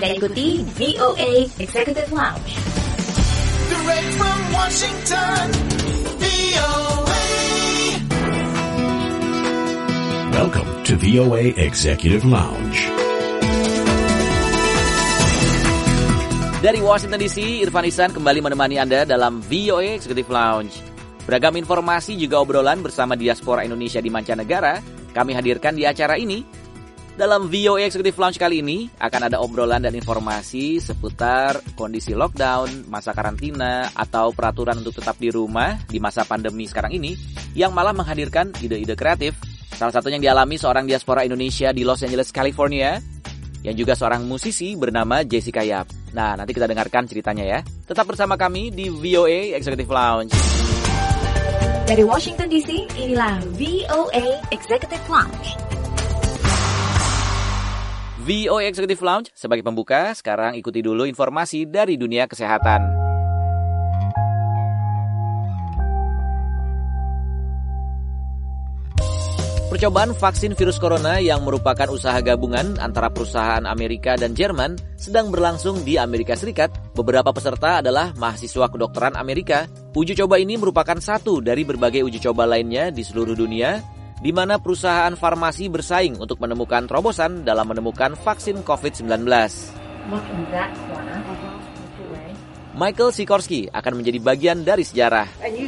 Anda ikuti VOA Executive Lounge. Direct from Washington, VOA. Welcome to VOA Executive Lounge. Dari Washington DC, Irfan Ihsan kembali menemani Anda dalam VOA Executive Lounge. Beragam informasi juga obrolan bersama diaspora Indonesia di mancanegara kami hadirkan di acara ini. Dalam VOA Executive Lounge kali ini akan ada obrolan dan informasi seputar kondisi lockdown, masa karantina, atau peraturan untuk tetap di rumah di masa pandemi sekarang ini yang malah menghadirkan ide-ide kreatif. Salah satunya yang dialami seorang diaspora Indonesia di Los Angeles, California, yang juga seorang musisi bernama Jessica Yap. Nah, nanti kita dengarkan ceritanya ya. Tetap bersama kami di VOA Executive Lounge. Dari Washington DC, inilah VOA Executive Lounge. VOA Executive Lounge, sebagai pembuka, sekarang ikuti dulu informasi dari dunia kesehatan. Percobaan vaksin virus corona yang merupakan usaha gabungan antara perusahaan Amerika dan Jerman sedang berlangsung di Amerika Serikat. Beberapa peserta adalah mahasiswa kedokteran Amerika. Uji coba ini merupakan satu dari berbagai uji coba lainnya di seluruh dunia, di mana perusahaan farmasi bersaing untuk menemukan terobosan dalam menemukan vaksin COVID-19. Michael Sikorsky akan menjadi bagian dari sejarah.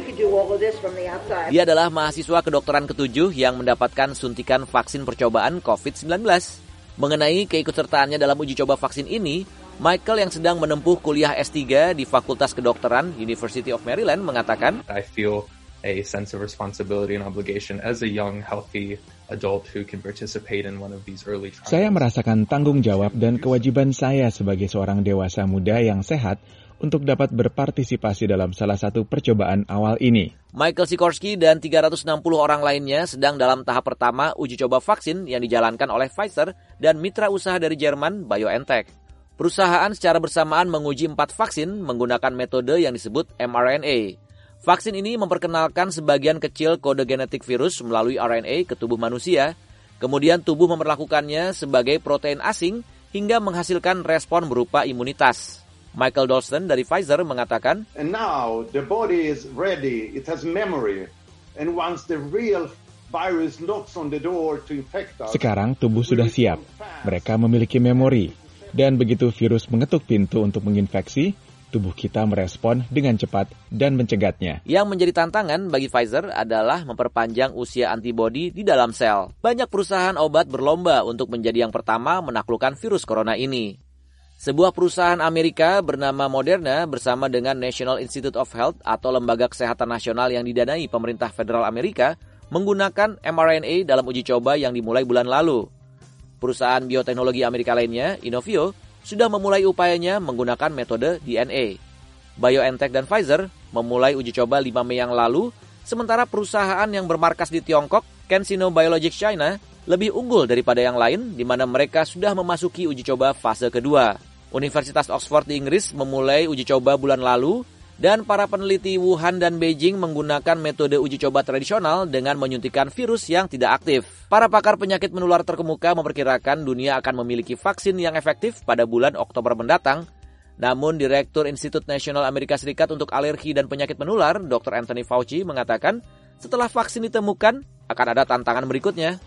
Dia adalah mahasiswa kedokteran ke-7 yang mendapatkan suntikan vaksin percobaan COVID-19. Mengenai keikutsertaannya dalam uji coba vaksin ini, Michael yang sedang menempuh kuliah S3 di Fakultas Kedokteran University of Maryland mengatakan, I feel a sense of responsibility and obligation as a young, healthy adult who can participate in one of these early trials. Saya merasakan tanggung jawab dan kewajiban saya sebagai seorang dewasa muda yang sehat untuk dapat berpartisipasi dalam salah satu percobaan awal ini. Michael Sikorsky dan 360 orang lainnya sedang dalam tahap pertama uji coba vaksin yang dijalankan oleh Pfizer dan mitra usaha dari Jerman BioNTech. Perusahaan secara bersamaan menguji 4 vaksin menggunakan metode yang disebut mRNA. Vaksin ini memperkenalkan sebagian kecil kode genetik virus melalui RNA ke tubuh manusia, kemudian tubuh memperlakukannya sebagai protein asing hingga menghasilkan respon berupa imunitas. Michael Dalston dari Pfizer mengatakan, And now the body is ready, it has memory, and once the real virus knocks on the door to infect us. Sekarang tubuh sudah siap, mereka memiliki memori, dan begitu virus mengetuk pintu untuk menginfeksi, tubuh kita merespon dengan cepat dan mencegatnya. Yang menjadi tantangan bagi Pfizer adalah memperpanjang usia antibodi di dalam sel. Banyak perusahaan obat berlomba untuk menjadi yang pertama menaklukkan virus corona ini. Sebuah perusahaan Amerika bernama Moderna bersama dengan National Institute of Health atau Lembaga Kesehatan Nasional yang didanai pemerintah federal Amerika menggunakan mRNA dalam uji coba yang dimulai bulan lalu. Perusahaan bioteknologi Amerika lainnya, Inovio, sudah memulai upayanya menggunakan metode DNA. BioNTech dan Pfizer memulai uji coba 5 Mei yang lalu, sementara perusahaan yang bermarkas di Tiongkok, CanSino Biologics China, lebih unggul daripada yang lain, di mana mereka sudah memasuki uji coba fase kedua. Universitas Oxford di Inggris memulai uji coba bulan lalu, dan para peneliti Wuhan dan Beijing menggunakan metode uji coba tradisional dengan menyuntikkan virus yang tidak aktif. Para pakar penyakit menular terkemuka memperkirakan dunia akan memiliki vaksin yang efektif pada bulan Oktober mendatang. Namun, Direktur Institut Nasional Amerika Serikat untuk Alergi dan Penyakit Menular, Dr. Anthony Fauci, mengatakan setelah vaksin ditemukan, akan ada tantangan berikutnya.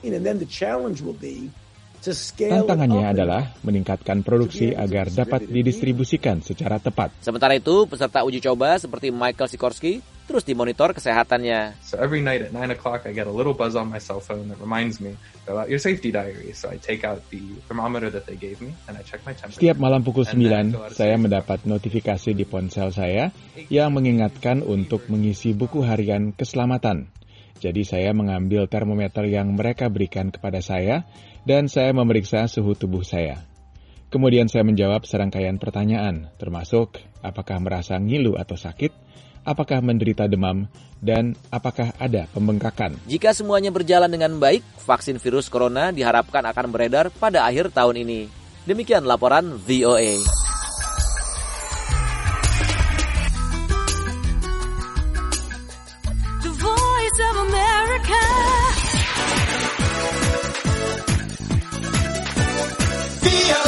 Tantangannya adalah meningkatkan produksi agar dapat didistribusikan secara tepat. Sementara itu, peserta uji coba seperti Michael Sikorsky terus dimonitor kesehatannya. So every night at 9 o'clock I get a little buzz on my cell phone that reminds me about your safety diary. So I take out the thermometer that they gave me and I check my temperature. Setiap malam pukul 9, saya mendapat notifikasi di ponsel saya yang mengingatkan untuk mengisi buku harian keselamatan. Jadi saya mengambil termometer yang mereka berikan kepada saya dan saya memeriksa suhu tubuh saya. Kemudian saya menjawab serangkaian pertanyaan, termasuk apakah merasa ngilu atau sakit, apakah menderita demam, dan apakah ada pembengkakan. Jika semuanya berjalan dengan baik, vaksin virus corona diharapkan akan beredar pada akhir tahun ini. Demikian laporan VOA. The Voice of America. VOA.